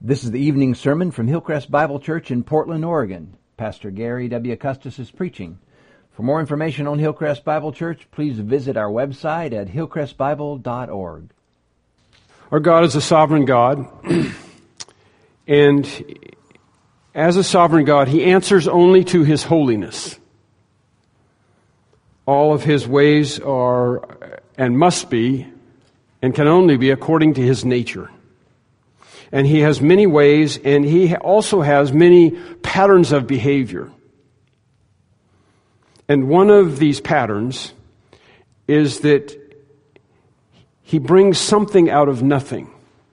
This is the evening sermon from Hillcrest Bible Church in Portland, Oregon. Pastor Gary W. Custis is preaching. For more information on Hillcrest Bible Church, please visit our website at hillcrestbible.org. Our God is a sovereign God, and as a sovereign God, He answers only to His holiness. All of His ways are and must be and can only be according to His nature. And He has many ways, and He also has many patterns of behavior. And one of these patterns is that He brings something out of nothing.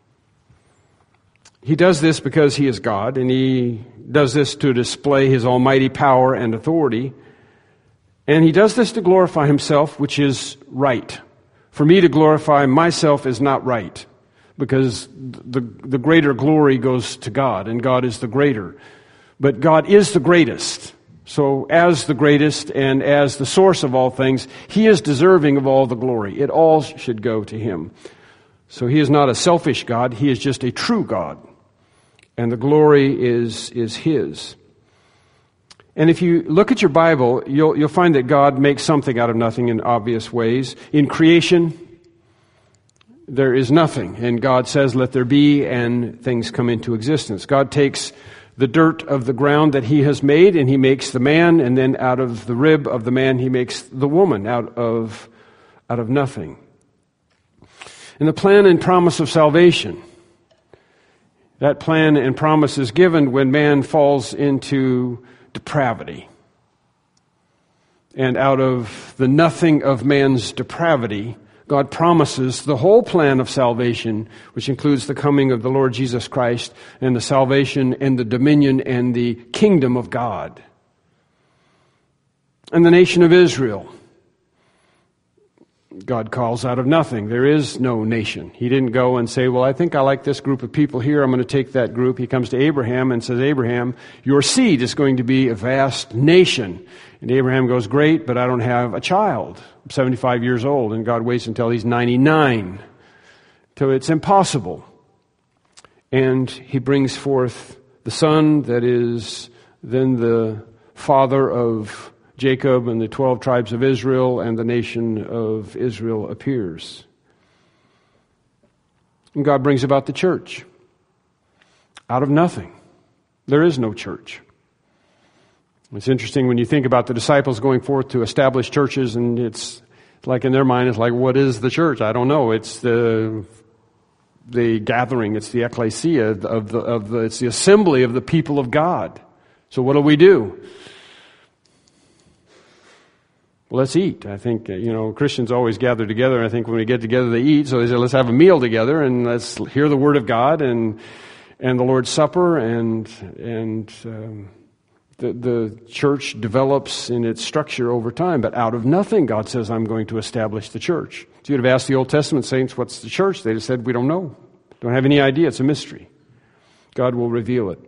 He does this because He is God, and He does this to display His almighty power and authority. And He does this to glorify Himself, which is right. For me to glorify myself is not right, because the greater glory goes to God, and God is the greater. But God is the greatest. So as the greatest and as the source of all things, He is deserving of all the glory. It all should go to Him. So He is not a selfish God. He is just a true God. And the glory is His. And if you look at your Bible, you'll find that God makes something out of nothing in obvious ways. In creation, there is nothing, and God says, let there be, and things come into existence. God takes the dirt of the ground that He has made, and He makes the man, and then out of the rib of the man, He makes the woman out of nothing. And the plan and promise of salvation, that plan and promise is given when man falls into depravity. And out of the nothing of man's depravity, God promises the whole plan of salvation, which includes the coming of the Lord Jesus Christ and the salvation and the dominion and the kingdom of God. And the nation of Israel, God calls out of nothing. There is no nation. He didn't go and say, well, I think I like this group of people here. I'm going to take that group. He comes to Abraham and says, Abraham, your seed is going to be a vast nation. And Abraham goes, great, but I don't have a child. I'm 75 years old, and God waits until he's 99. So it's impossible. And He brings forth the son that is then the father of Jacob and the 12 tribes of Israel, and the nation of Israel appears. And God brings about the church out of nothing. There is no church. It's interesting when you think about the disciples going forth to establish churches, and it's like in their mind, it's like, what is the church? I don't know. It's the gathering. It's the ecclesia it's the assembly of the people of God. So what do? Well, let's eat. I think, Christians always gather together. I think when we get together, they eat. So they say, let's have a meal together and let's hear the Word of God and the Lord's Supper and the church develops in its structure over time. But out of nothing, God says, I'm going to establish the church. So you'd have asked the Old Testament saints, what's the church? They'd have said, we don't know. Don't have any idea. It's a mystery. God will reveal it.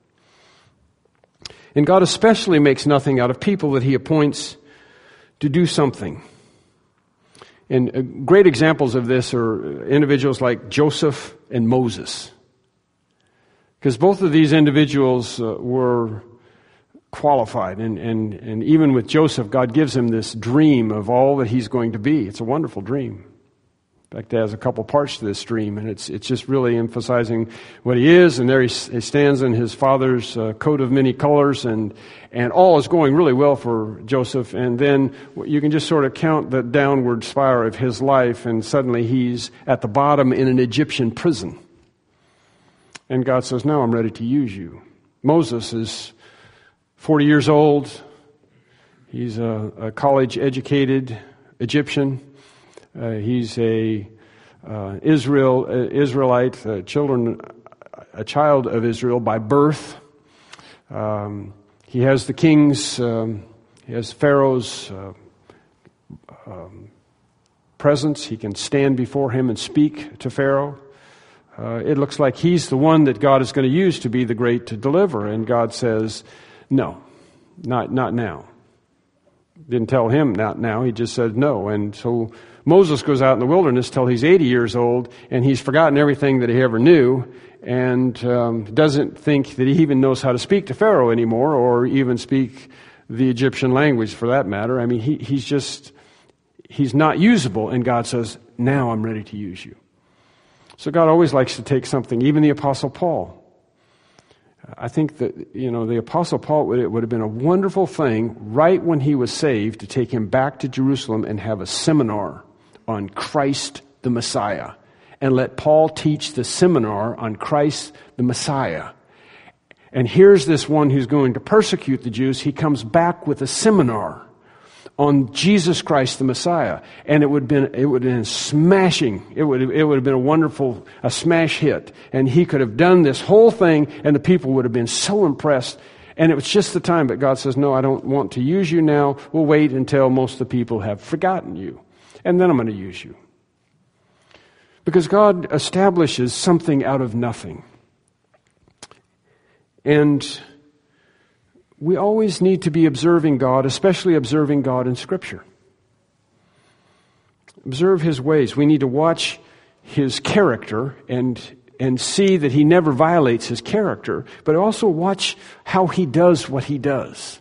And God especially makes nothing out of people that He appoints to do something. And great examples of this are individuals like Joseph and Moses. Because both of these individuals were qualified. And even with Joseph, God gives him this dream of all that he's going to be. It's a wonderful dream. In fact, it has a couple parts to this dream, and it's just really emphasizing what he is. And there he stands in his father's coat of many colors, and all is going really well for Joseph. And then you can just sort of count the downward spiral of his life, and suddenly he's at the bottom in an Egyptian prison. And God says, "No, I'm ready to use you." Moses is 40 years old. He's a college-educated Egyptian. He's a Israelite, a child of Israel by birth. He has the king's, he has Pharaoh's presence. He can stand before him and speak to Pharaoh. It looks like he's the one that God is going to use to be the great to deliver. And God says, no, not now. Didn't tell him not now. He just said no. And so Moses goes out in the wilderness till he's 80 years old, and he's forgotten everything that he ever knew, and doesn't think that he even knows how to speak to Pharaoh anymore, or even speak the Egyptian language for that matter. I mean, he's not usable, and God says, now I'm ready to use you. So God always likes to take something, even the Apostle Paul. I think that, the Apostle Paul, it would have been a wonderful thing right when he was saved to take him back to Jerusalem and have a seminar on Christ the Messiah, and let Paul teach the seminar on Christ the Messiah. And here's this one who's going to persecute the Jews. He comes back with a seminar on Jesus Christ the Messiah, and it would have been smashing. It would have been a smash hit, and he could have done this whole thing, and the people would have been so impressed. And it was just the time, but God says, no, I don't want to use you now. We'll wait until most of the people have forgotten you, and then I'm going to use you. Because God establishes something out of nothing. And we always need to be observing God, especially observing God in Scripture. Observe His ways. We need to watch His character and see that He never violates His character, but also watch how He does what He does.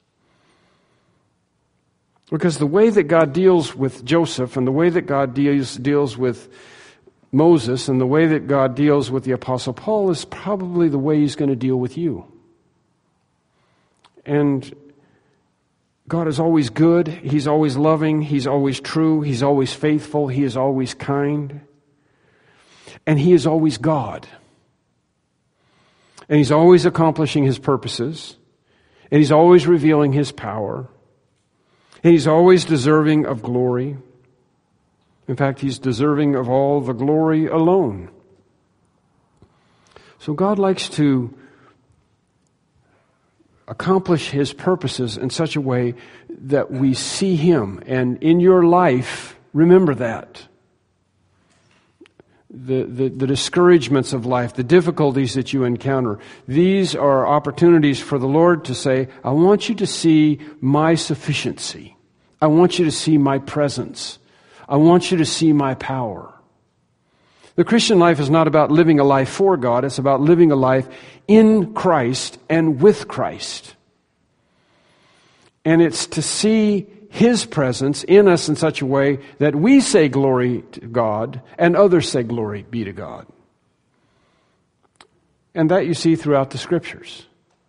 Because the way that God deals with Joseph, and the way that God deals with Moses, and the way that God deals with the Apostle Paul is probably the way He's going to deal with you. And God is always good. He's always loving. He's always true. He's always faithful. He is always kind. And He is always God. And He's always accomplishing His purposes. And He's always revealing His power. And He's always deserving of glory. In fact, He's deserving of all the glory alone. So God likes to accomplish His purposes in such a way that we see Him. And in your life, remember that. The discouragements of life, the difficulties that you encounter, these are opportunities for the Lord to say, I want you to see my sufficiency. I want you to see my presence. I want you to see my power. The Christian life is not about living a life for God. It's about living a life in Christ and with Christ. And it's to see His presence in us in such a way that we say glory to God and others say glory be to God. And that you see throughout the Scriptures.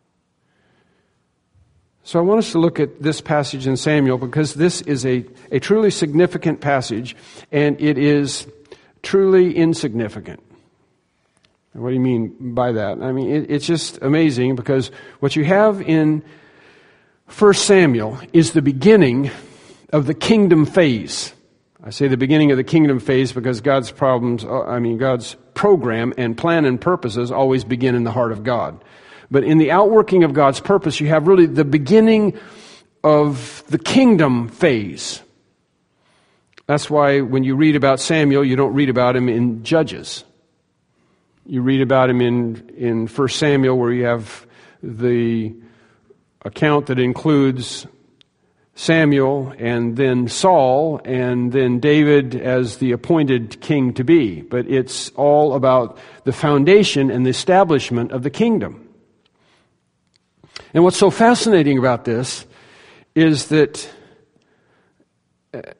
So I want us to look at this passage in Samuel because this is a truly significant passage, and it is truly insignificant. What do you mean by that? I mean, it's just amazing because what you have in 1 Samuel is the beginning of the kingdom phase. I say the beginning of the kingdom phase because God's program and plan and purposes always begin in the heart of God. But in the outworking of God's purpose, you have really the beginning of the kingdom phase. That's why when you read about Samuel, you don't read about him in Judges. You read about him in 1 Samuel, where you have the account that includes Samuel and then Saul and then David as the appointed king to be. But it's all about the foundation and the establishment of the kingdom. And what's so fascinating about this is that the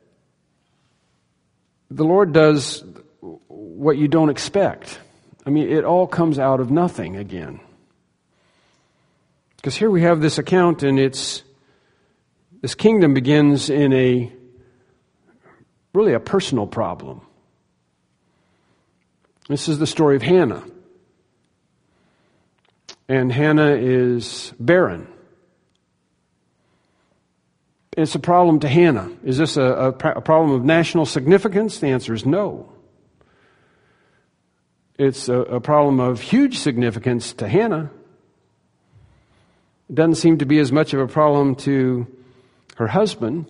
Lord does what you don't expect. I mean, it all comes out of nothing again. Because here we have this account, and this kingdom begins in really a personal problem. This is the story of Hannah. And Hannah is barren. It's a problem to Hannah. Is this a problem of national significance? The answer is no. It's a problem of huge significance to Hannah. It doesn't seem to be as much of a problem to her husband.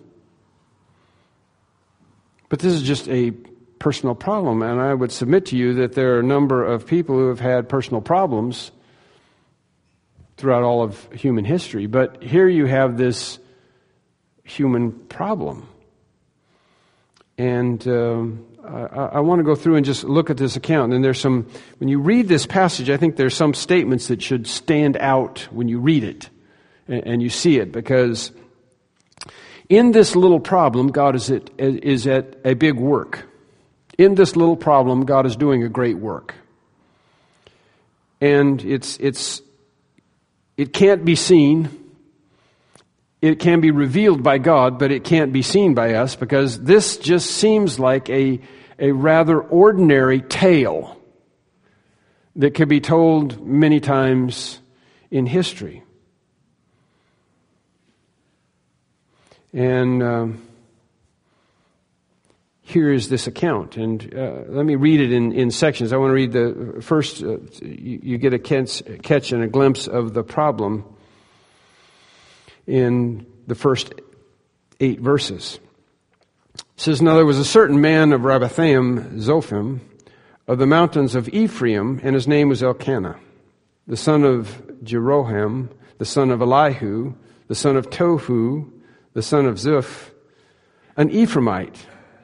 But this is just a personal problem. And I would submit to you that there are a number of people who have had personal problems throughout all of human history. But here you have this human problem. And I want to go through and just look at this account. And there's some, when you read this passage, I think there's some statements that should stand out when you read it and you see it, because in this little problem, God is at a big work. In this little problem, God is doing a great work. And it can't be seen. It can be revealed by God, but it can't be seen by us, because this just seems like a rather ordinary tale that could be told many times in history. And here is this account. And let me read it in sections. I want to read the first, you get a catch and a glimpse of the problem in the first 8 verses. It says, "Now there was a certain man of Rabbathaim, Zophim, of the mountains of Ephraim, and his name was Elkanah, the son of Jeroham, the son of Elihu, the son of Tohu, the son of Zuph, an Ephraimite."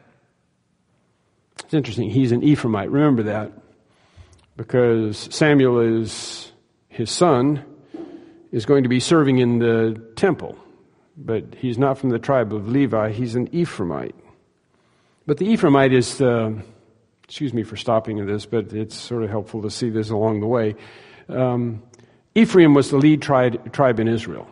It's interesting, he's an Ephraimite. Remember that, because Samuel is his son, is going to be serving in the temple. But he's not from the tribe of Levi, he's an Ephraimite. But the Ephraimite is excuse me for stopping at this, but it's sort of helpful to see this along the way. Ephraim was the lead tribe in Israel.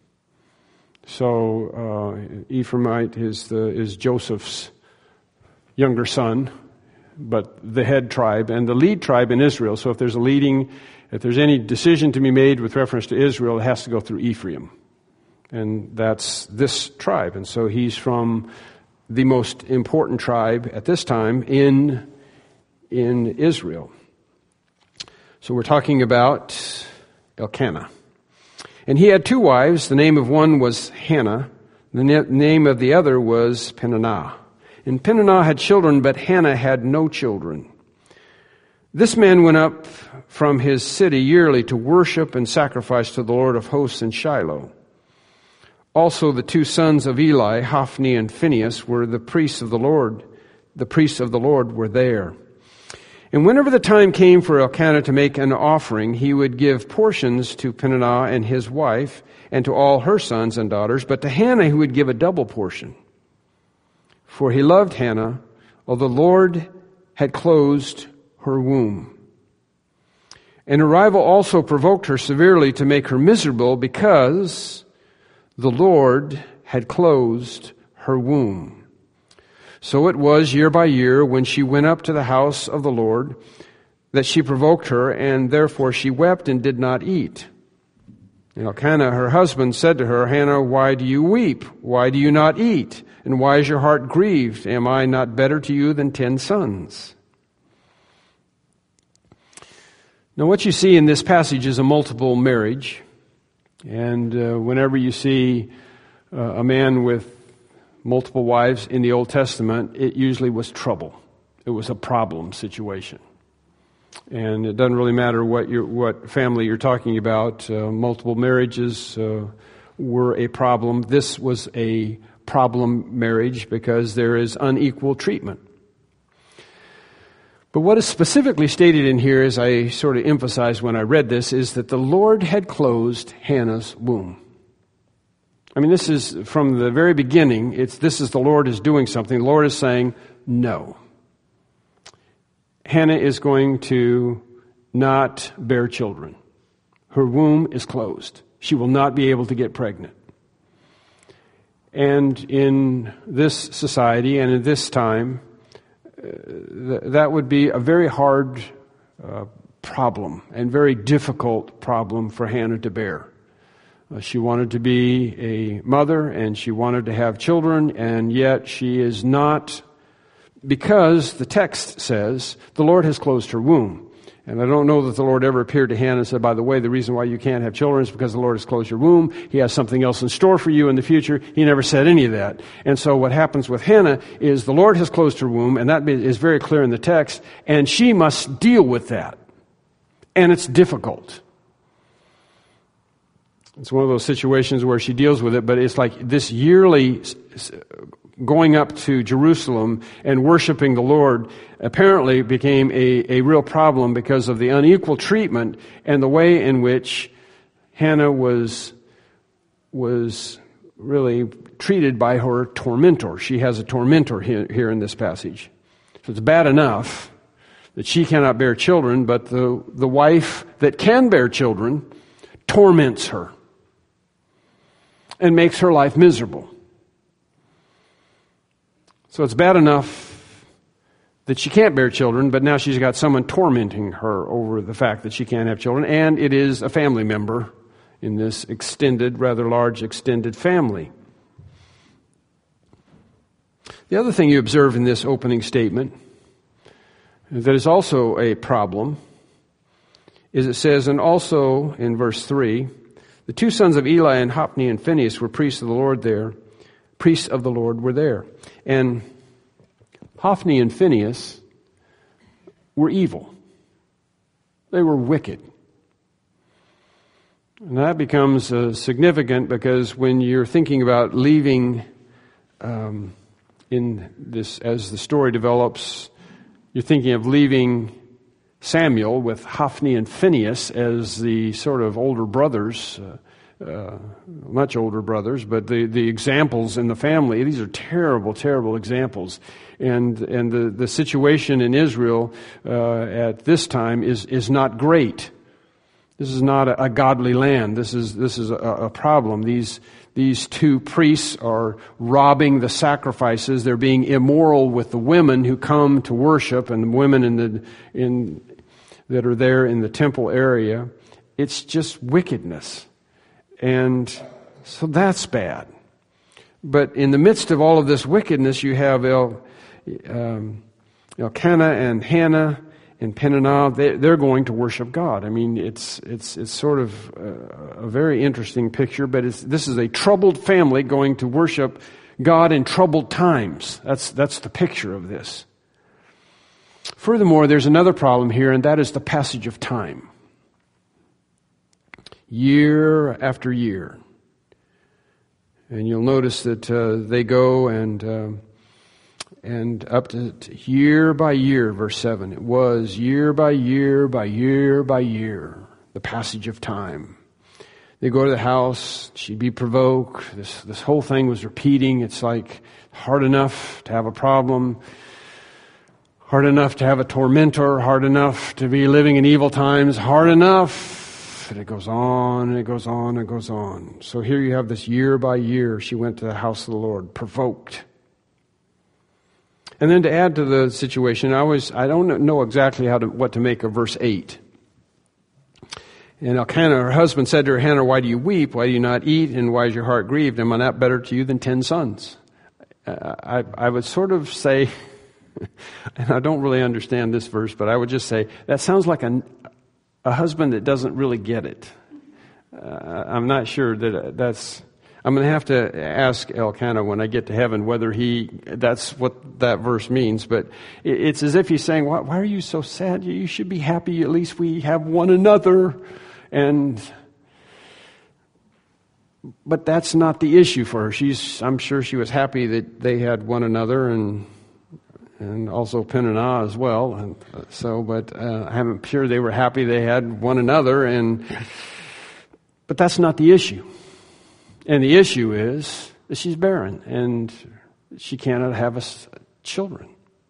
So Ephraimite is Joseph's younger son, but the head tribe and the lead tribe in Israel. So if there's any decision to be made with reference to Israel, it has to go through Ephraim. And that's this tribe. And so he's from the most important tribe at this time in Israel. So we're talking about Elkanah. And he had 2 wives. The name of one was Hannah. The name of the other was Peninnah. And Peninnah had children, but Hannah had no children. This man went up from his city yearly to worship and sacrifice to the Lord of hosts in Shiloh. Also the 2 sons of Eli, Hophni and Phinehas, were the priests of the Lord. The priests of the Lord were there. And whenever the time came for Elkanah to make an offering, he would give portions to Peninnah and his wife, and to all her sons and daughters, but to Hannah he would give a double portion. For he loved Hannah, although the Lord had closed her womb. And her rival also provoked her severely to make her miserable, because the Lord had closed her womb. So it was year by year, when she went up to the house of the Lord, that she provoked her, and therefore she wept and did not eat. And Elkanah, her husband, said to her, "Hannah, why do you weep? Why do you not eat? And why is your heart grieved? Am I not better to you than 10 sons?" Now what you see in this passage is a multiple marriage. And whenever you see a man with multiple wives in the Old Testament, it usually was trouble. It was a problem situation. And it doesn't really matter what family you're talking about. Multiple marriages were a problem. This was a problem marriage because there is unequal treatment. But what is specifically stated in here, as I sort of emphasized when I read this, is that the Lord had closed Hannah's womb. I mean, this is from the very beginning. This is the Lord is doing something. The Lord is saying, no. Hannah is going to not bear children. Her womb is closed. She will not be able to get pregnant. And in this society and in this time, that would be a very hard problem and very difficult problem for Hannah to bear. She wanted to be a mother and she wanted to have children, and yet she is not, because the text says the Lord has closed her womb. And I don't know that the Lord ever appeared to Hannah and said, by the way, the reason why you can't have children is because the Lord has closed your womb. He has something else in store for you in the future. He never said any of that. And so what happens with Hannah is the Lord has closed her womb, and that is very clear in the text, and she must deal with that. And it's difficult. It's one of those situations where she deals with it, but it's like this yearly going up to Jerusalem and worshiping the Lord apparently became a real problem because of the unequal treatment and the way in which Hannah was really treated by her tormentor. She has a tormentor here in this passage. So it's bad enough that she cannot bear children, but the wife that can bear children torments her and makes her life miserable. So it's bad enough that she can't bear children, but now she's got someone tormenting her over the fact that she can't have children, and it is a family member in this extended, rather large extended family. The other thing you observe in this opening statement that is also a problem is it says, and also in verse 3, the two sons of Eli and Hophni and Phinehas were priests of the Lord there. Priests of the Lord were there. And Hophni and Phinehas were evil. They were wicked. And that becomes significant because when you're thinking about leaving in this, as the story develops, you're thinking of leaving Samuel with Hophni and Phinehas as the sort of older brothers, much older brothers, but the examples in the family. These are terrible, terrible examples. And the situation in Israel at this time is not great. This is not a godly land. This is a problem. These two priests are robbing the sacrifices. They're being immoral with the women who come to worship and the women that are there in the temple area. It's just wickedness. And so that's bad. But in the midst of all of this wickedness, you have Elkanah and Hannah and Peninnah. They're going to worship God. I mean, it's sort of a very interesting picture, but this is a troubled family going to worship God in troubled times. That's the picture of this. Furthermore, there's another problem here, and that is the passage of time. Year after year. And you'll notice that they go and up to year by year, verse 7. It was year by year by year by year, the passage of time. They go to the house, she'd be provoked. This whole thing was repeating. It's like hard enough to have a problem, hard enough to have a tormentor, hard enough to be living in evil times, hard enough. And it goes on, and it goes on, and it goes on. So here you have this year by year, she went to the house of the Lord, provoked. And then to add to the situation, I don't know exactly what to make of verse 8. And Elkanah, her husband, said to her, Hannah, why do you weep? Why do you not eat? And why is your heart grieved? Am I not better to you than 10 sons? I would sort of say, and I don't really understand this verse, but I would just say, that sounds like a husband that doesn't really get it. I'm not sure that's... I'm going to have to ask Elkanah when I get to heaven whether that's what that verse means. But it's as if he's saying, why are you so sad? You should be happy. At least we have one another. But that's not the issue for her. I'm sure she was happy that they had one another and also Peninnah as well. But I'm sure they were happy they had one another. But that's not the issue. And the issue is that she's barren and she cannot have children.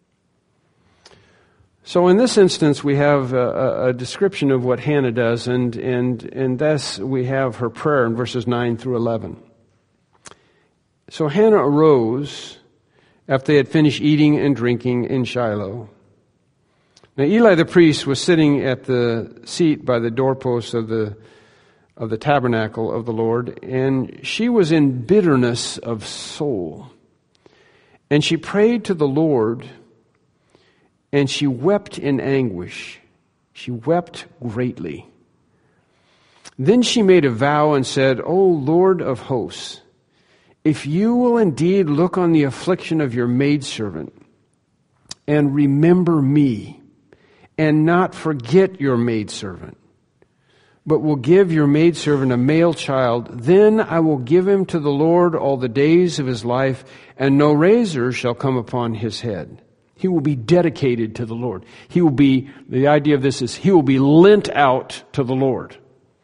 So in this instance, we have a description of what Hannah does, and thus we have her prayer in verses 9 through 11. So Hannah arose after they had finished eating and drinking in Shiloh. Now Eli the priest was sitting at the seat by the doorpost of the tabernacle of the Lord, and she was in bitterness of soul. And she prayed to the Lord, and she wept in anguish. She wept greatly. Then she made a vow and said, O Lord of hosts, if you will indeed look on the affliction of your maidservant, and remember me, and not forget your maidservant, but will give your maidservant a male child. Then I will give him to the Lord all the days of his life, and no razor shall come upon his head. He will be dedicated to the Lord. The idea of this is he will be lent out to the Lord.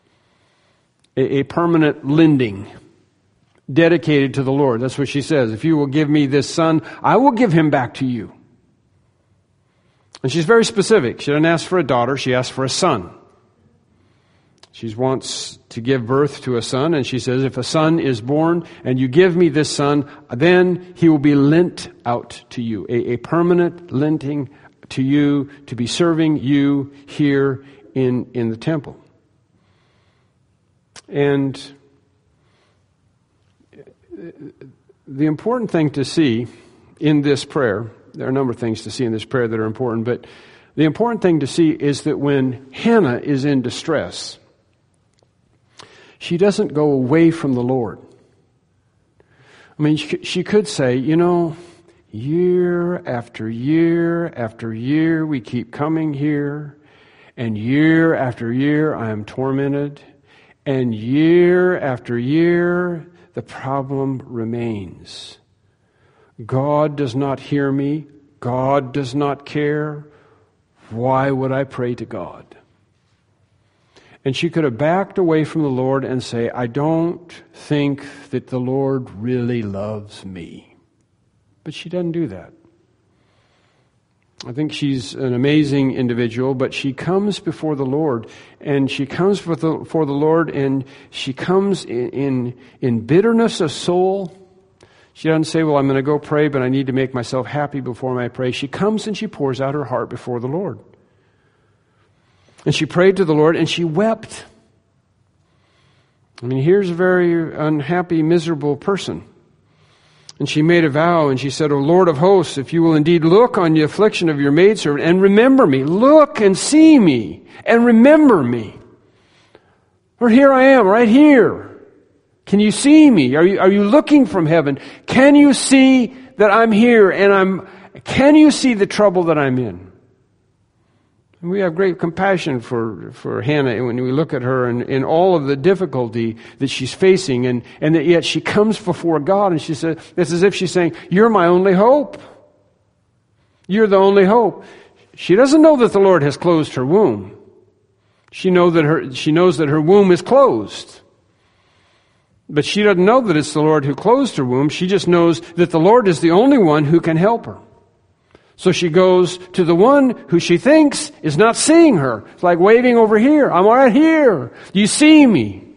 A permanent lending, dedicated to the Lord. That's what she says. If you will give me this son, I will give him back to you. And she's very specific. She doesn't ask for a daughter, she asks for a son. She wants to give birth to a son, and she says, if a son is born and you give me this son, then he will be lent out to you. A permanent lenting to you, to be serving you here in the temple. And the important thing to see in this prayer, there are a number of things to see in this prayer that are important, but the important thing to see is that when Hannah is in distress, she doesn't go away from the Lord. I mean, she could say, year after year after year, we keep coming here, and year after year, I am tormented, and year after year, the problem remains. God does not hear me. God does not care. Why would I pray to God? And she could have backed away from the Lord and say, I don't think that the Lord really loves me. But she doesn't do that. I think she's an amazing individual, but she comes before the Lord, and she comes before the Lord, and she comes in bitterness of soul. She doesn't say, well, I'm going to go pray, but I need to make myself happy before I pray. She comes and she pours out her heart before the Lord. And she prayed to the Lord, and she wept. I mean, here's a very unhappy, miserable person. And she made a vow, and she said, O Lord of hosts, if you will indeed look on the affliction of your maidservant and remember me, look and see me and remember me. For here I am, right here. Can you see me? Are you looking from heaven? Can you see that I'm here and can you see the trouble that I'm in? And we have great compassion for Hannah when we look at her and all of the difficulty that she's facing, and that yet she comes before God and she says, it's as if she's saying, you're my only hope. You're the only hope. She doesn't know that the Lord has closed her womb. She knows that her womb is closed. But she doesn't know that it's the Lord who closed her womb. She just knows that the Lord is the only one who can help her. So she goes to the one who she thinks is not seeing her. It's like waving over here. I'm right here. Do you see me?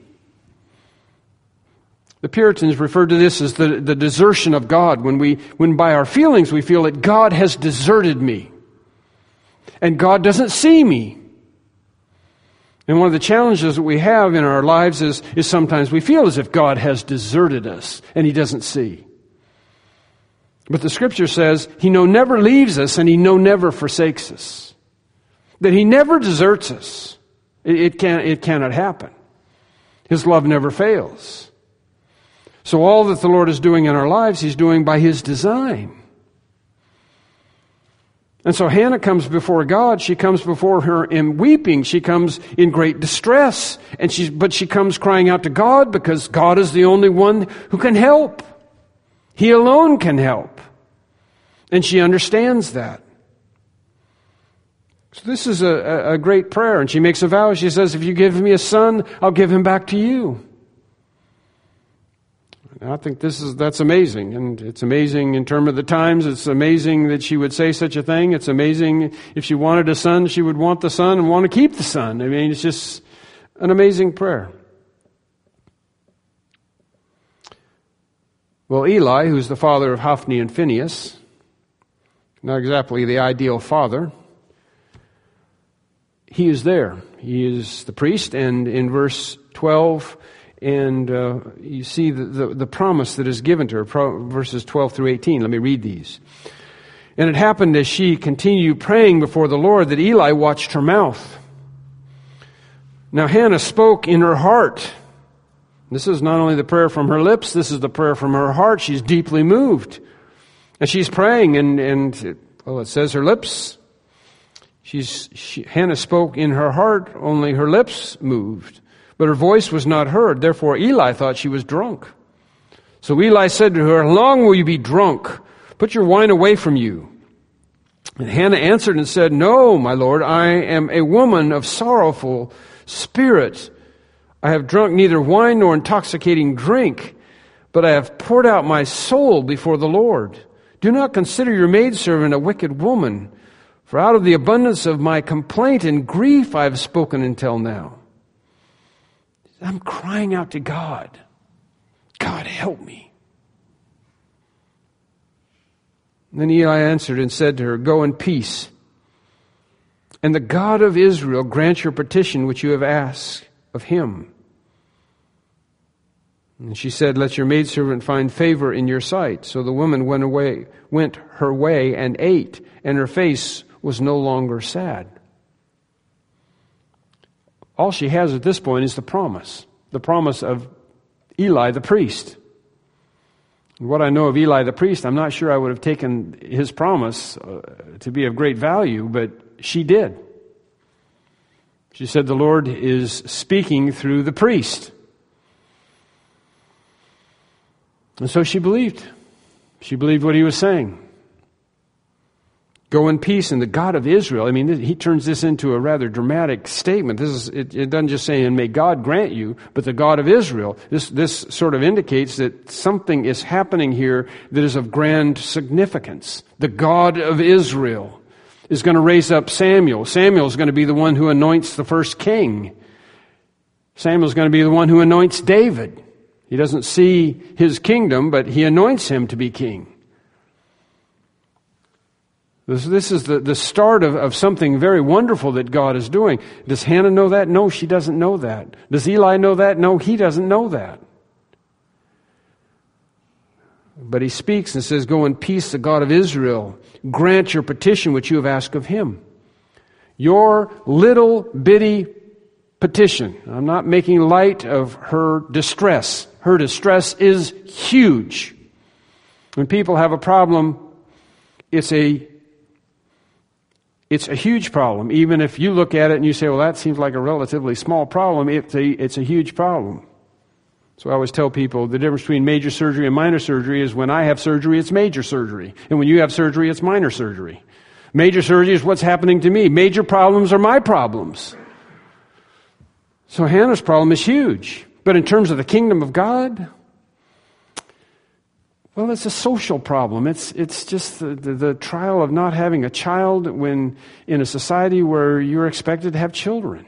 The Puritans referred to this as the desertion of God. When by our feelings we feel that God has deserted me. And God doesn't see me. And one of the challenges that we have in our lives is sometimes we feel as if God has deserted us and He doesn't see. But the Scripture says He never leaves us and He never forsakes us. That He never deserts us. It cannot happen. His love never fails. So all that the Lord is doing in our lives, He's doing by His design. And so Hannah comes before God. She comes before her in weeping. She comes in great distress. But she comes crying out to God because God is the only one who can help. He alone can help. And she understands that. So this is a great prayer. And she makes a vow. She says, if you give me a son, I'll give him back to you. And I think that's amazing. And it's amazing in terms of the times. It's amazing that she would say such a thing. It's amazing if she wanted a son, she would want the son and want to keep the son. I mean, it's just an amazing prayer. Well, Eli, who's the father of Hophni and Phinehas, not exactly the ideal father, he is there. He is the priest, and in verse 12, and you see the promise that is given to her, verses 12 through 18. Let me read these. And it happened as she continued praying before the Lord that Eli watched her mouth. Now Hannah spoke in her heart. This is not only the prayer from her lips, this is the prayer from her heart. She's deeply moved. And she's praying, and it says her lips, Hannah spoke in her heart, only her lips moved, but her voice was not heard. Therefore Eli thought she was drunk. So Eli said to her, "How long will you be drunk? Put your wine away from you." And Hannah answered and said, "No, my Lord, I am a woman of sorrowful spirit. I have drunk neither wine nor intoxicating drink, but I have poured out my soul before the Lord. Do not consider your maidservant a wicked woman, for out of the abundance of my complaint and grief I have spoken until now." I'm crying out to God. God, help me. Then Eli answered and said to her, "Go in peace, and the God of Israel grant your petition which you have asked of him." And she said, "Let your maidservant find favor in your sight." So the woman went her way and ate, and her face was no longer sad. All she has at this point is the promise of Eli the priest. And what I know of Eli the priest, I'm not sure I would have taken his promise to be of great value, but she did. She said, "The Lord is speaking through the priest." And so she believed. She believed what he was saying. Go in peace, and the God of Israel. I mean, he turns this into a rather dramatic statement. It doesn't just say, "And may God grant you," but the God of Israel. This sort of indicates that something is happening here that is of grand significance. The God of Israel is going to raise up Samuel. Samuel is going to be the one who anoints the first king. Samuel is going to be the one who anoints David. He doesn't see his kingdom, but he anoints him to be king. This is the start of something very wonderful that God is doing. Does Hannah know that? No, she doesn't know that. Does Eli know that? No, he doesn't know that. But he speaks and says, "Go in peace, the God of Israel. Grant your petition which you have asked of him." Your little bitty petition. I'm not making light of her distress. Her distress is huge. When people have a problem, it's a huge problem. Even if you look at it and you say, "Well, that seems like a relatively small problem," it's a huge problem. So I always tell people the difference between major surgery and minor surgery is when I have surgery, it's major surgery. And when you have surgery, it's minor surgery. Major surgery is what's happening to me. Major problems are my problems. So Hannah's problem is huge. But in terms of the kingdom of God, well, it's a social problem. It's just the trial of not having a child when in a society where you're expected to have children.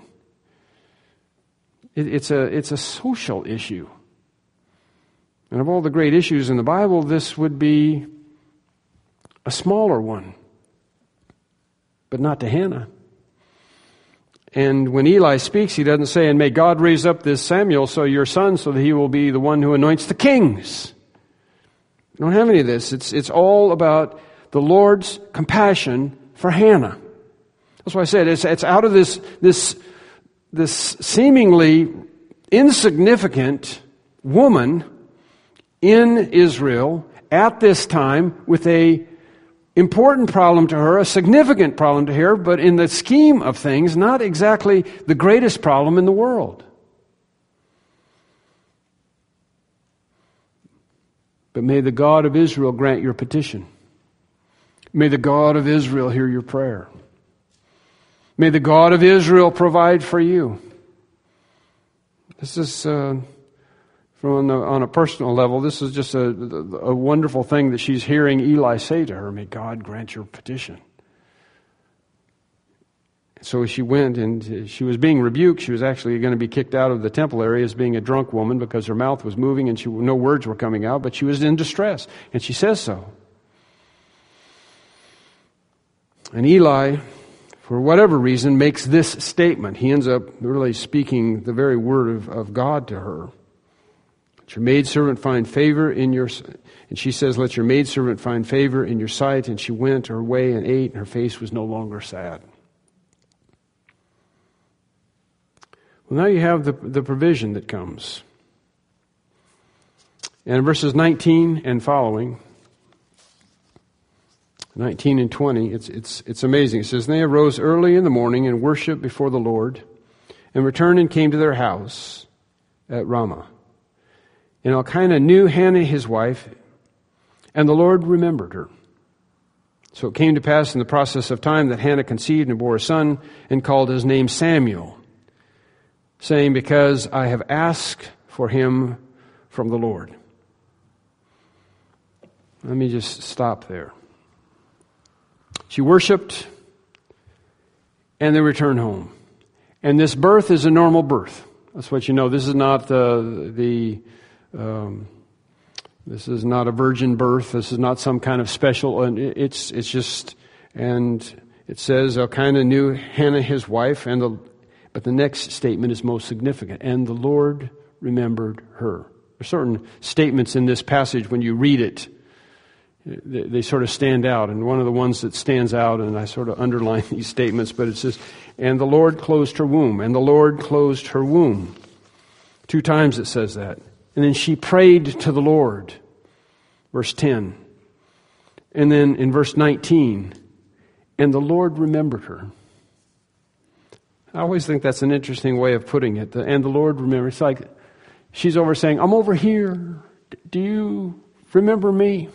It's a social issue. And of all the great issues in the Bible, this would be a smaller one. But not to Hannah. And when Eli speaks, he doesn't say, "And may God raise up this Samuel, so your son, so that he will be the one who anoints the kings." We don't have any of this. It's all about the Lord's compassion for Hannah. That's why I said it's out of this seemingly insignificant woman in Israel at this time with a important problem to her, a significant problem to her, but in the scheme of things, not exactly the greatest problem in the world. But may the God of Israel grant your petition. May the God of Israel hear your prayer. May the God of Israel provide for you. This is, on a personal level, this is just a wonderful thing that she's hearing Eli say to her. May God grant your petition. So she went, and she was being rebuked. She was actually going to be kicked out of the temple area as being a drunk woman because her mouth was moving and no words were coming out, but she was in distress, and she says so. And Eli, for whatever reason, makes this statement. He ends up really speaking the very word of God to her. Let your maidservant find favor in your... And she says, "Let your maidservant find favor in your sight." And she went her way and ate, and her face was no longer sad. Well, now you have the provision that comes. And in verses 19 and following, 19 and 20, it's amazing. It says, they arose early in the morning and worshiped before the Lord, and returned and came to their house at Ramah. And Elkanah knew Hannah his wife, and the Lord remembered her. So it came to pass in the process of time that Hannah conceived and bore a son, and called his name Samuel, saying, because I have asked for him from the Lord. Let me just stop there. She worshiped, and they returned home. And this birth is a normal birth. That's what you know. This is not this is not a virgin birth. This is not some kind of special. And it's just. And it says Elkanah knew Hannah his wife, but the next statement is most significant. And the Lord remembered her. There are certain statements in this passage when you read it, they sort of stand out. And one of the ones that stands out, and I sort of underline these statements, but it says, and the Lord closed her womb. And the Lord closed her womb. 2 times it says that. And then she prayed to the Lord. Verse 10. And then in verse 19, and the Lord remembered her. I always think that's an interesting way of putting it. And the Lord remembered. It's like she's over saying, I'm over here. Do you remember me?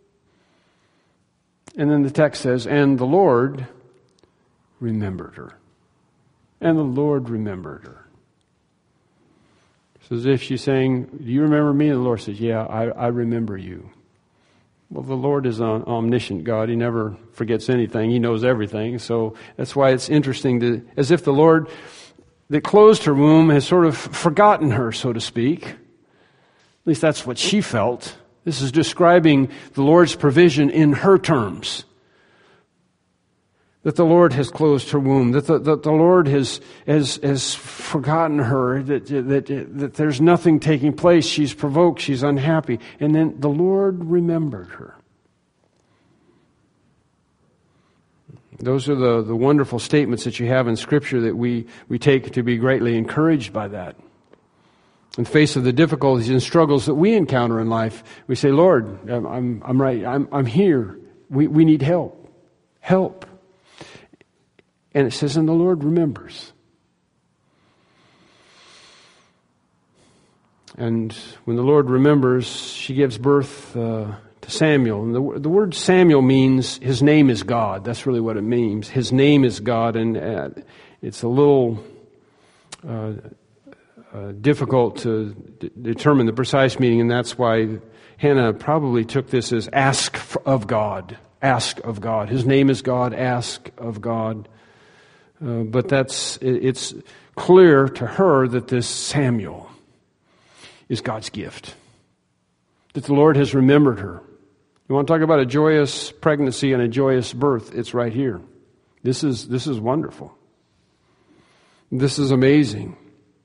And then the text says, and the Lord remembered her. And the Lord remembered her. It's as if she's saying, do you remember me? And the Lord says, yeah, I remember you. Well, the Lord is an omniscient God. He never forgets anything. He knows everything. So that's why it's interesting, as if the Lord that closed her womb has sort of forgotten her, so to speak. At least that's what she felt. This is describing the Lord's provision in her terms. That the Lord has closed her womb. That the Lord has forgotten her. That there's nothing taking place. She's provoked. She's unhappy. And then the Lord remembered her. Those are the wonderful statements that you have in Scripture that we take to be greatly encouraged by that. In the face of the difficulties and struggles that we encounter in life, we say, Lord, I'm right. I'm here. We need help. Help. And it says, and the Lord remembers. And when the Lord remembers, she gives birth to Samuel. And the word Samuel means his name is God. That's really what it means. His name is God. And it's a little difficult to determine the precise meaning, and that's why Hannah probably took this as ask of God. Ask of God. His name is God. Ask of God. But it's clear to her that this Samuel is God's gift. That the Lord has remembered her. You want to talk about a joyous pregnancy and a joyous birth? It's right here. This is wonderful. This is amazing.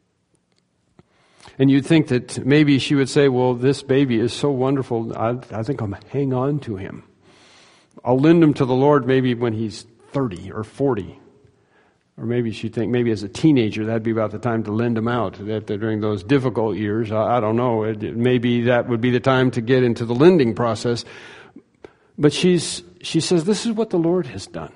And you'd think that maybe she would say, well, this baby is so wonderful, I think I'll hang on to him. I'll lend him to the Lord maybe when he's 30 or 40. Or maybe she'd think maybe as a teenager, that'd be about the time to lend him out, that during those difficult years. I don't know. Maybe that would be the time to get into the lending process. But she says, this is what the Lord has done.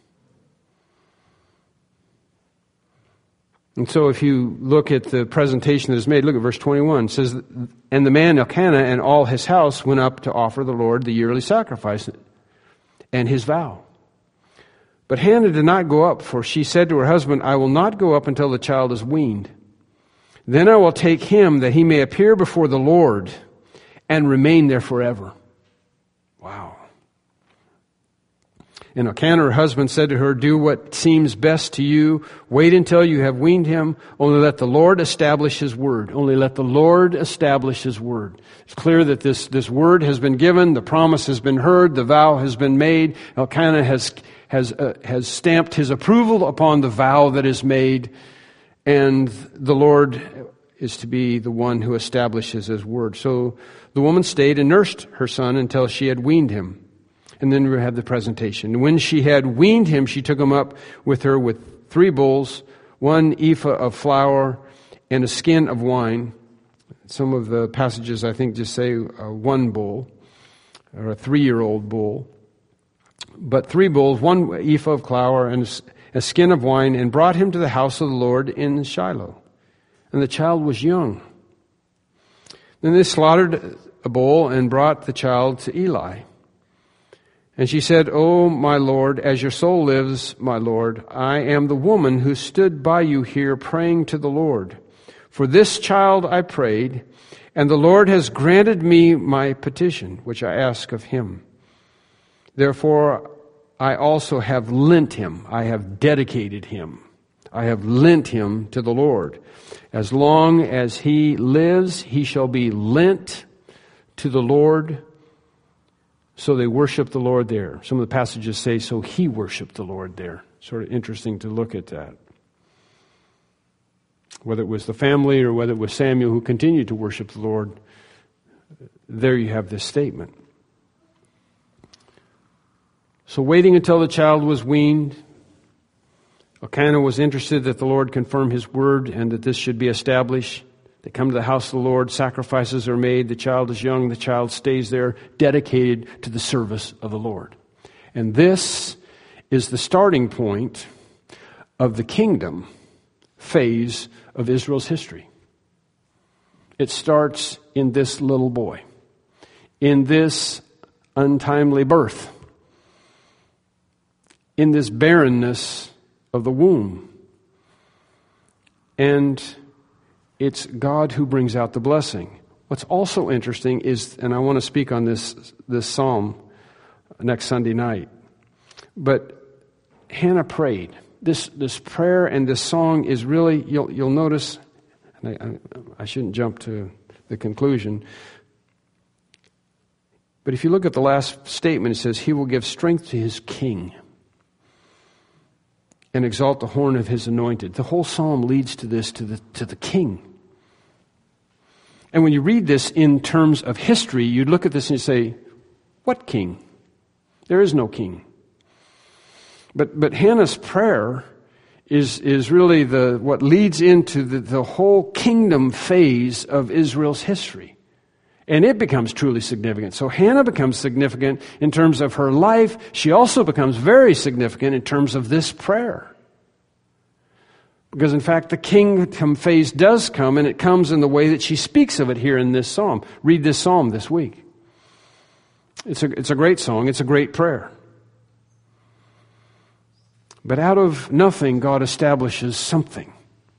And so if you look at the presentation that is made, look at verse 21. It says, and the man Elkanah and all his house went up to offer the Lord the yearly sacrifice and his vow. But Hannah did not go up, for she said to her husband, I will not go up until the child is weaned. Then I will take him that he may appear before the Lord and remain there forever. Wow. And Elkanah, her husband, said to her, do what seems best to you. Wait until you have weaned him. Only let the Lord establish his word. Only let the Lord establish his word. It's clear that this word has been given. The promise has been heard. The vow has been made. Elkanah has stamped his approval upon the vow that is made. And the Lord is to be the one who establishes his word. So the woman stayed and nursed her son until she had weaned him. And then we have the presentation. When she had weaned him, she took him up with her with 3 bulls, 1 ephah of flour, and a skin of wine. Some of the passages, I think, just say 1 bull, or a 3-year-old bull. but 3 bulls, 1 ephah of flour, and a skin of wine, and brought him to the house of the Lord in Shiloh. And the child was young. Then they slaughtered a bull and brought the child to Eli. And she said, "O my Lord, as your soul lives, my Lord, I am the woman who stood by you here praying to the Lord. For this child I prayed, and the Lord has granted me my petition, which I ask of him. Therefore, I also have lent him," I have dedicated him, "I have lent him to the Lord. As long as he lives, he shall be lent to the Lord." So they worship the Lord there. Some of the passages say, so he worshiped the Lord there. Sort of interesting to look at that. Whether it was the family or whether it was Samuel who continued to worship the Lord, there you have this statement. So waiting until the child was weaned, Elkanah was interested that the Lord confirm his word and that this should be established. They come to the house of the Lord, sacrifices are made, the child is young, the child stays there, dedicated to the service of the Lord. And this is the starting point of the kingdom phase of Israel's history. It starts in this little boy, in this untimely birth, in this barrenness of the womb. And it's God who brings out the blessing. What's also interesting is, and I want to speak on this psalm next Sunday night, but Hannah prayed. This prayer and this song is really, you'll notice, and I shouldn't jump to the conclusion, but if you look at the last statement, it says, "He will give strength to his king and exalt the horn of his anointed." The whole psalm leads to this, to the king. And when you read this in terms of history, you look at this and you say, what king? There is no king. But Hannah's prayer is really what leads into the whole kingdom phase of Israel's history. And it becomes truly significant. So Hannah becomes significant in terms of her life. She also becomes very significant in terms of this prayer. Because in fact, the kingdom phase does come, and it comes in the way that she speaks of it here in this psalm. Read this psalm this week. It's a great song. It's a great prayer. But out of nothing, God establishes something.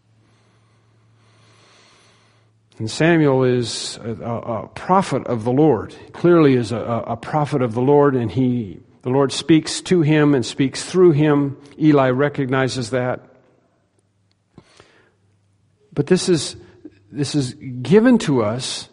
And Samuel is a prophet of the Lord. Clearly is a prophet of the Lord, and the Lord speaks to him and speaks through him. Eli recognizes that. But this is given to us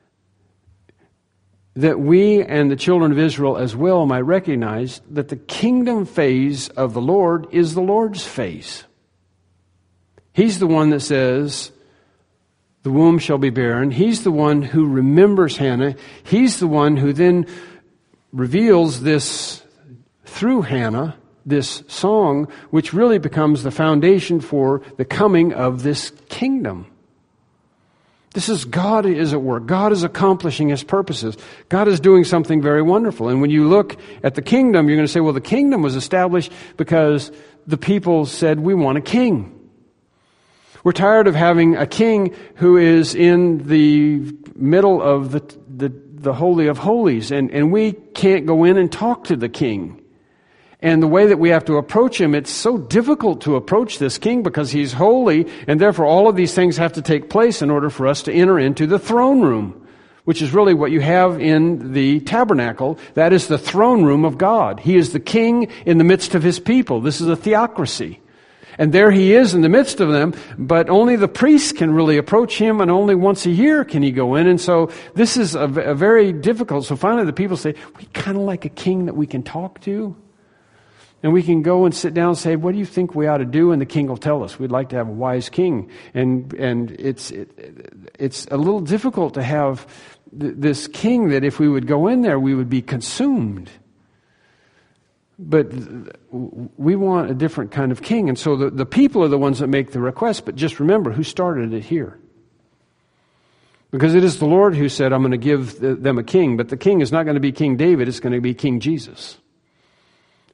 that we and the children of Israel as well might recognize that the kingdom phase of the Lord is the Lord's phase. He's the one that says, the womb shall be barren. He's the one who remembers Hannah. He's the one who then reveals this through Hannah, this song, which really becomes the foundation for the coming of this kingdom. This is God is at work. God is accomplishing His purposes. God is doing something very wonderful. And when you look at the kingdom, you're going to say, well, the kingdom was established because the people said, we want a king. We're tired of having a king who is in the middle of the Holy of Holies, and we can't go in and talk to the king. And the way that we have to approach him, it's so difficult to approach this king because he's holy, and therefore all of these things have to take place in order for us to enter into the throne room, which is really what you have in the tabernacle. That is the throne room of God. He is the king in the midst of his people. This is a theocracy. And there he is in the midst of them, but only the priest can really approach him, and only once a year can he go in. And so this is a very difficult. So finally the people say, we kind of like a king that we can talk to. And we can go and sit down and say, what do you think we ought to do? And the king will tell us. We'd like to have a wise king. And it's a little difficult to have this king that if we would go in there, we would be consumed. But we want a different kind of king. And so the people are the ones that make the request. But just remember who started it here. Because it is the Lord who said, I'm going to give them a king. But the king is not going to be King David. It's going to be King Jesus.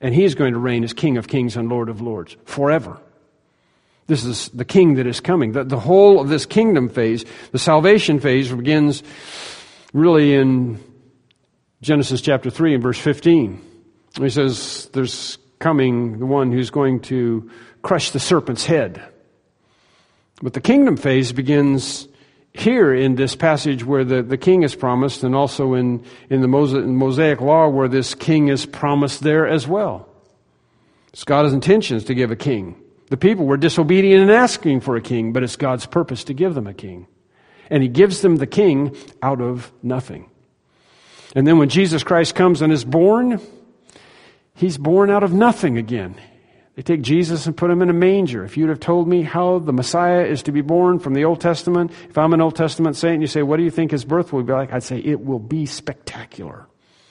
And He is going to reign as King of Kings and Lord of Lords forever. This is the King that is coming. The whole of this kingdom phase, the salvation phase, begins really in Genesis chapter 3 and verse 15. He says, there's coming the one who's going to crush the serpent's head. But the kingdom phase begins here in this passage where the king is promised, and also in the Mosaic law where this king is promised there as well. It's God's intentions to give a king. The people were disobedient in asking for a king, but it's God's purpose to give them a king. And He gives them the king out of nothing. And then when Jesus Christ comes and is born, He's born out of nothing again. They take Jesus and put Him in a manger. If you'd have told me how the Messiah is to be born from the Old Testament, if I'm an Old Testament saint and you say, what do you think His birth will be like? I'd say, it will be spectacular.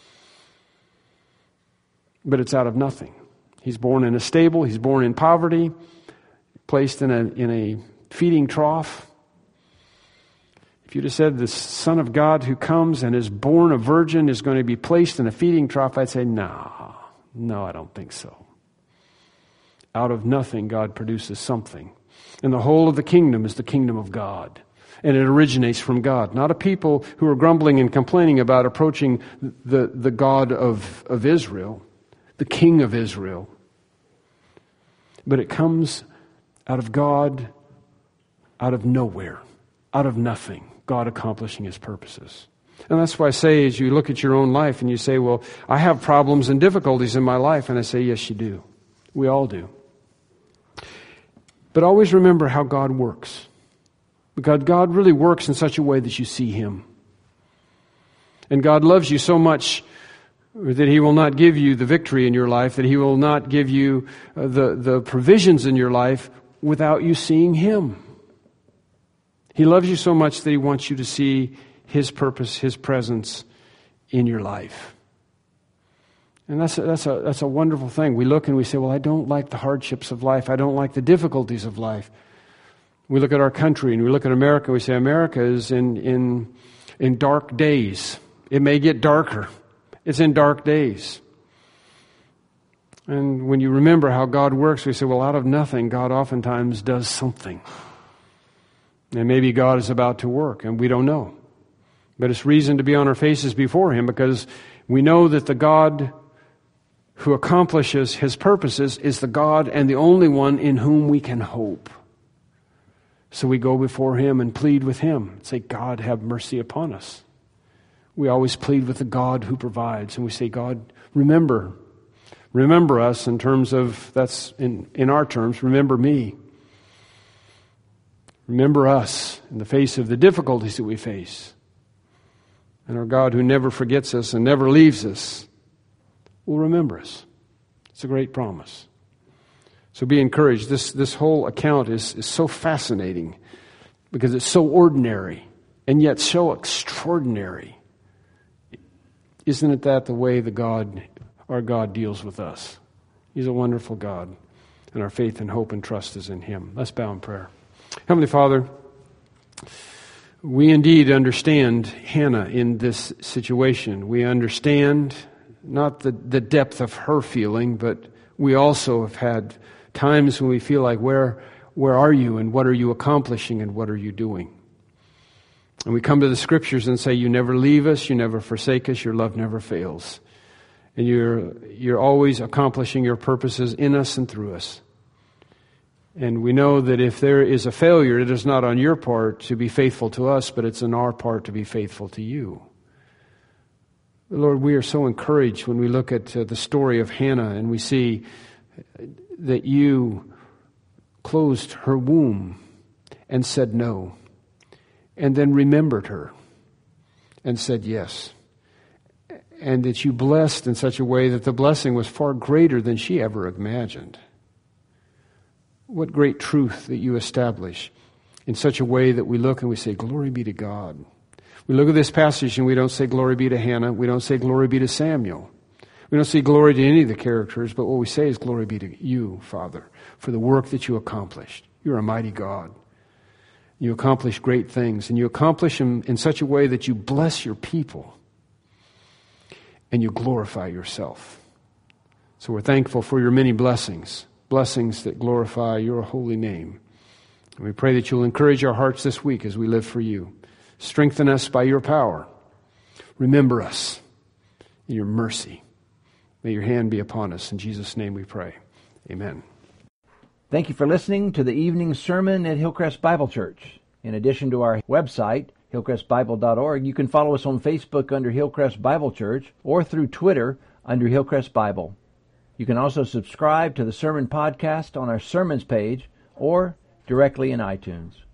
But it's out of nothing. He's born in a stable. He's born in poverty, placed in a feeding trough. If you'd have said the Son of God who comes and is born a virgin is going to be placed in a feeding trough, I'd say, no, I don't think so. Out of nothing, God produces something. And the whole of the kingdom is the kingdom of God. And it originates from God. Not a people who are grumbling and complaining about approaching the God of Israel, the King of Israel. But it comes out of God, out of nowhere, out of nothing, God accomplishing His purposes. And that's why I say, as you look at your own life and you say, well, I have problems and difficulties in my life. And I say, yes, you do. We all do. But always remember how God works. Because God really works in such a way that you see Him. And God loves you so much that He will not give you the victory in your life, that He will not give you the provisions in your life without you seeing Him. He loves you so much that He wants you to see His purpose, His presence in your life. And that's a wonderful thing. We look and we say, well, I don't like the hardships of life. I don't like the difficulties of life. We look at our country and we look at America. We say America is in dark days. It may get darker. It's in dark days. And when you remember how God works, we say, well, out of nothing, God oftentimes does something. And maybe God is about to work, and we don't know. But it's reason to be on our faces before Him, because we know that the God who accomplishes His purposes is the God and the only one in whom we can hope. So we go before Him and plead with Him and say, God, have mercy upon us. We always plead with the God who provides, and we say, God, remember us in terms of, that's in our terms, remember me. Remember us in the face of the difficulties that we face. And our God who never forgets us and never leaves us will remember us. It's a great promise. So be encouraged. This whole account is so fascinating because it's so ordinary and yet so extraordinary. Isn't it that the way our God deals with us? He's a wonderful God, and our faith and hope and trust is in Him. Let's bow in prayer. Heavenly Father, we indeed understand Hannah in this situation. We understand not the depth of her feeling, but we also have had times when we feel like, where are you, and what are you accomplishing, and what are you doing? And we come to the Scriptures and say, you never leave us, you never forsake us, your love never fails. And you're always accomplishing your purposes in us and through us. And we know that if there is a failure, it is not on your part to be faithful to us, but it's on our part to be faithful to you. Lord, we are so encouraged when we look at the story of Hannah and we see that you closed her womb and said no, and then remembered her and said yes, and that you blessed in such a way that the blessing was far greater than she ever imagined. What great truth that you establish in such a way that we look and we say, glory be to God. We look at this passage and we don't say glory be to Hannah. We don't say glory be to Samuel. We don't say glory to any of the characters, but what we say is glory be to you, Father, for the work that you accomplished. You're a mighty God. You accomplish great things, and you accomplish them in such a way that you bless your people and you glorify yourself. So we're thankful for your many blessings, blessings that glorify your holy name. And we pray that you'll encourage our hearts this week as we live for you. Strengthen us by your power. Remember us in your mercy. May your hand be upon us. In Jesus' name we pray. Amen. Thank you for listening to the evening sermon at Hillcrest Bible Church. In addition to our website, hillcrestbible.org, you can follow us on Facebook under Hillcrest Bible Church or through Twitter under Hillcrest Bible. You can also subscribe to the sermon podcast on our sermons page or directly in iTunes.